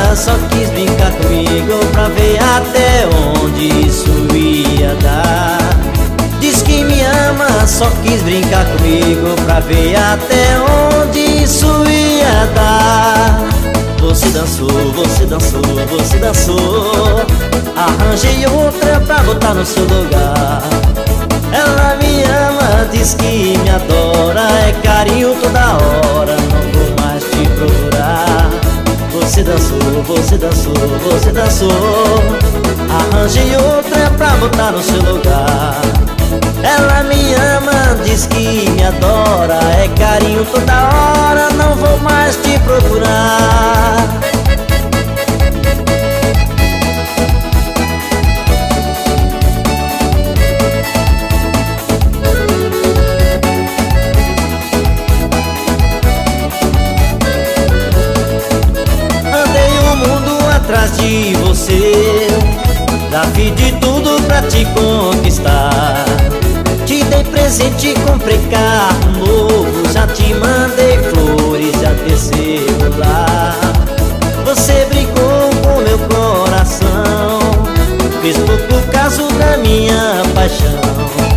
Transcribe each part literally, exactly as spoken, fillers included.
ama, só quis brincar comigo pra ver até onde isso ia dar. Diz que me ama, só quis brincar comigo pra ver até onde isso ia dar. Você dançou, você dançou, você dançou. Arranjei outra pra botar no seu lugar. Ela me ama, diz que me adora. É carinho toda hora, não vou mais te procurar. Você dançou, você dançou, você dançou. Arranjei outra pra botar no seu lugar. Ela me ama, diz que me adora. É carinho toda hora, não vou mais te procurar. Andei o mundo atrás de você, já fiz de tudo pra te conquistar. Te dei presente, comprei carro novo, já te mandei flores, já desceu lá. Você brincou com meu coração, fez pouco caso da minha paixão.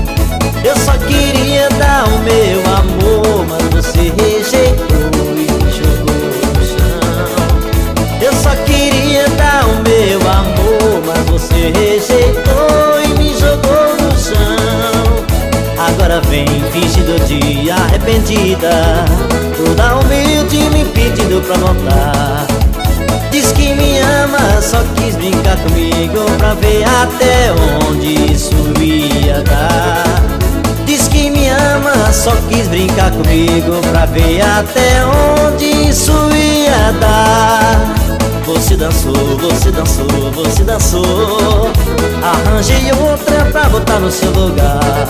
Eu só queria dar o meu amor, mas você rejeitou e me jogou no chão. Eu só queria dar o meu amor, mas você rejeitou e me jogou no chão. Agora vem fingindo de arrependida, toda humilde me pedindo pra voltar. Diz que me ama, só quis brincar comigo pra ver até onde isso ia dar. Diz que me ama, só quis brincar comigo pra ver até onde isso ia dar. Você dançou, você dançou, você dançou. Arranjei outra pra botar no seu lugar.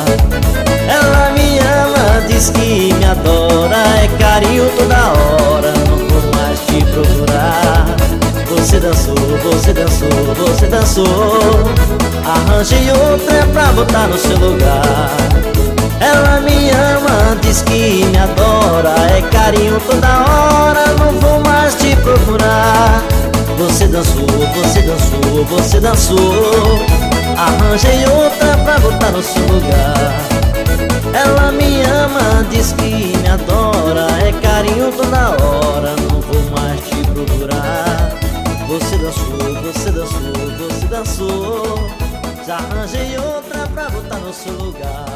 Ela me ama, diz que me adora. É carinho toda hora, não vou mais te procurar. Você dançou, você dançou, você dançou. Arranjei outra pra botar no seu lugar. Ela me ama, diz que me adora. É carinho toda hora, não vou mais te procurar. Você dançou, você dançou, você dançou. Arranjei outra pra botar no seu lugar. Ela me ama, diz que me adora. É carinho toda hora, não vou mais te procurar. Você dançou, você dançou, você dançou. Já arranjei outra pra botar no seu lugar.